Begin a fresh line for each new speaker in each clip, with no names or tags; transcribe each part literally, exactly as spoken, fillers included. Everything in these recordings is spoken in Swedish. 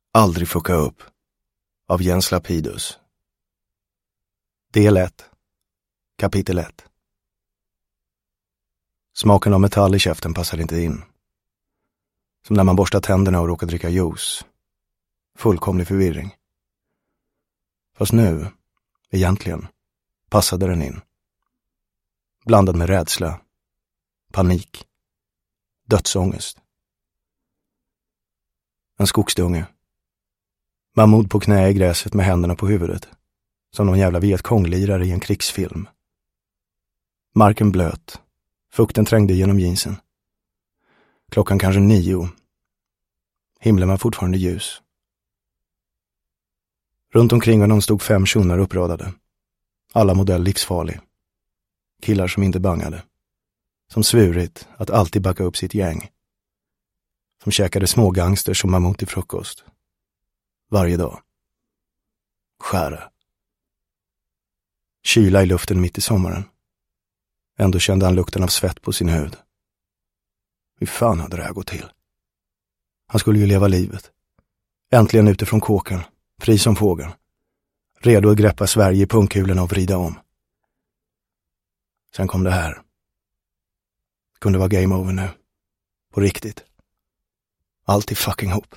Aldrig fucka upp av Jens Lapidus. Del ett. Kapitel ett. Smaken av metall i käften passade inte in. Som när man borstar tänderna och råkar dricka juice. Fullkomlig förvirring. Fast nu, egentligen, passade den in. Blandad med rädsla, panik, dödsångest. En skogsdunge. Mahmoud på knä i gräset med händerna på huvudet. Som någon jävla Vietkonglirare i en krigsfilm. Marken blöt. Fukten trängde genom jeansen. Klockan kanske nio. Himlen var fortfarande ljus. Runt omkring honom stod fem tjonar uppradade. Alla modell livsfarlig. Killar som inte bangade. Som svurit att alltid backa upp sitt gäng. Som käkade små gangster som Mahmoud till frukost. Varje dag. Skära. Kyla i luften mitt i sommaren. Ändå kände han lukten av svett på sin hud. Hur fan hade det här gått till? Han skulle ju leva livet. Äntligen utifrån kåken. Fri som fågeln. Redo att greppa Sverige i pungkulorna och vrida om. Sen kom det här. Kunde vara game over nu. På riktigt. Allt i fucking hop.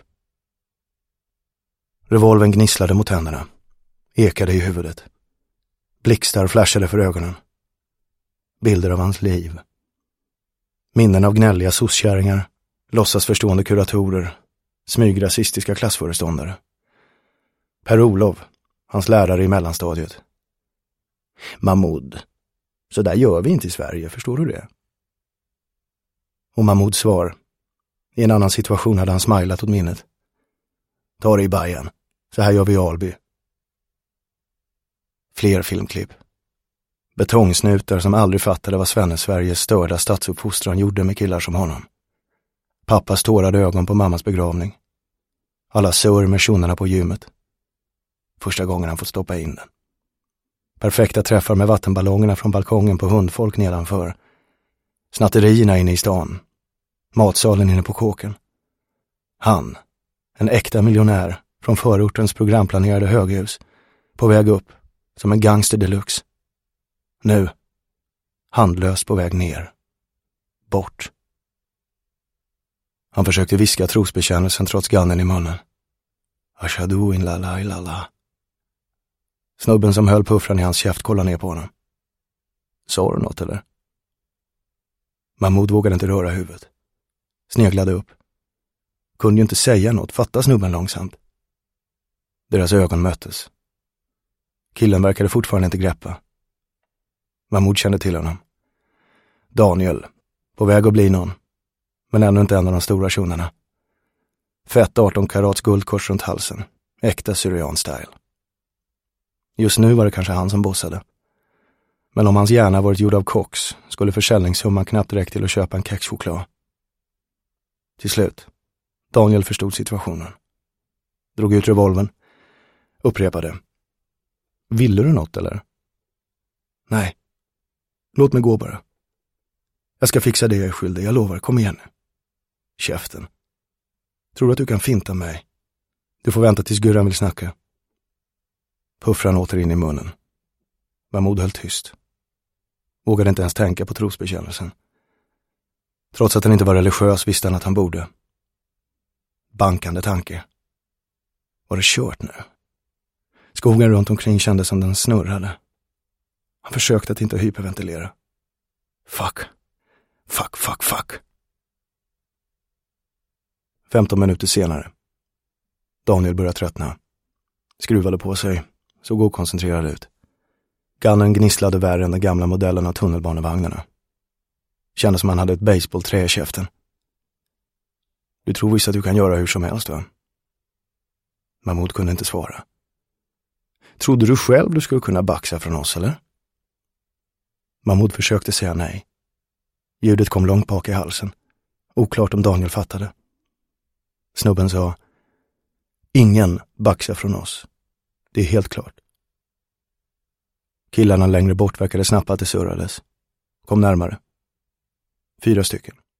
Revolven gnisslade mot händerna. Ekade i huvudet. Blixtar flashade för ögonen. Bilder av hans liv. Minnen av gnälliga soskärringar. Låtsas förstående kuratorer. Smygrasistiska klassföreståndare. Per-Olof, hans lärare i mellanstadiet. Mahmoud, så där gör vi inte i Sverige, förstår du det? Och Mahmouds svar. I en annan situation hade han smilat åt minnet. Ta det i Bajen, så här gör vi i Alby. Fler filmklipp. Betongsnutar som aldrig fattade vad Svenne-Sveriges störda statsuppfostran gjorde med killar som honom. Pappas tårade ögon på mammas begravning. Alla sör med tjonerna på gymmet. Första gången han fått stoppa in den. Perfekta träffar med vattenballongerna från balkongen på hundfolk nedanför. Snatterierna inne i stan. Matsalen inne på kåken. Han, en äkta miljonär från förortens programplanerade höghus, på väg upp som en gangster deluxe. Nu, handlös på väg ner. Bort. Han försökte viska trosbekännelsen trots gannen i munnen. Ashadu in la la la la. Snubben som höll puffran i hans käft kollade ner på honom. Sa du något eller? Mahmoud vågade inte röra huvudet. Sneglade upp. Kunde ju inte säga något, fatta snubben långsamt. Deras ögon möttes. Killen verkade fortfarande inte greppa. Mahmoud kände till honom. Daniel, på väg att bli någon. Men ännu inte en av de stora tjonerna. Fett arton karats guldkors runt halsen. Äkta syrian-style. Just nu var det kanske han som bossade. Men om hans hjärna varit gjord av koks skulle försäljningssumman knappt räcka till att köpa en kexchoklad. Till slut. Daniel förstod situationen. Drog ut revolven. Upprepade. Ville du något eller? Nej. Låt mig gå bara. Jag ska fixa det jag är skyldig, jag lovar, kom igen nu. Käften. Tror du att du kan finta mig? Du får vänta tills Gurran vill snacka. Puffran åter in i munnen. Mahmoud höll tyst. Vågade inte ens tänka på trosbekännelsen. Trots att han inte var religiös visste han att han borde. Bankande tanke. Var det kört nu? Skogen runt omkring kändes som den snurrade. Han försökte att inte hyperventilera. Fuck. Fuck, fuck, fuck. Femton minuter senare. Daniel började tröttna. Skruvade på sig. Såg okoncentrerad ut. Gannen gnisslade värre än den gamla modellen av tunnelbanevagnarna. Kändes som han hade ett baseballträ i käften. Du tror visst att du kan göra hur som helst, va? Mahmoud kunde inte svara. Trodde du själv du skulle kunna baxa från oss, eller? Mahmoud försökte säga nej. Ljudet kom långt bak i halsen. Oklart om Daniel fattade. Snubben sa: ingen baxar från oss. Det är helt klart. Killarna längre bort verkade snappa att det surrades. Kom närmare. Fyra stycken.